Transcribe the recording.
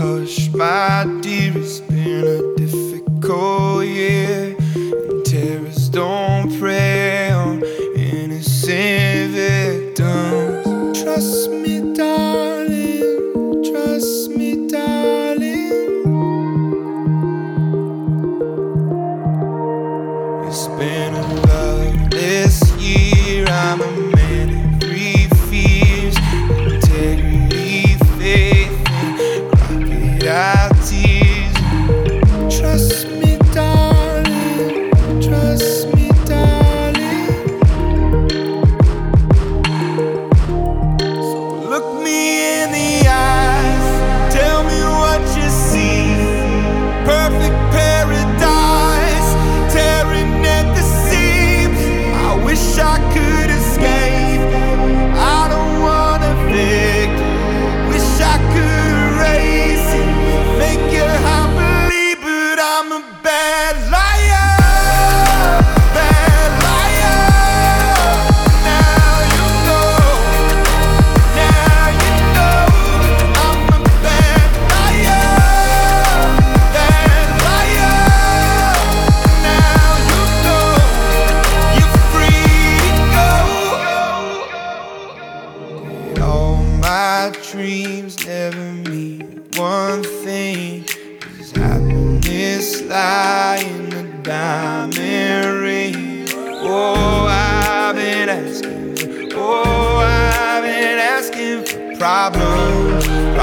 Hush, my dear, it's been a difficult year, and terrorists don't prey on innocent victims. Trust me, darling, trust me, darling. It's been a loveless year. I'm a man of three fears: integrity, faith, and crocodile tears. Trust me, darling, trust me, darling. So look me in the eyes, tell me what you see. Perfect paradise, tearing at the seams. I wish I could escape. I don't wanna fake. Wish I could erase it, make your heart believe, but I'm a bad liar, bad liar. Now you know, now you know. I'm a bad liar, bad liar. Now you know, you're free to go. All my dreams never mean one thing. Does happiness lie in the diamond ring? Oh, I've been asking for problems.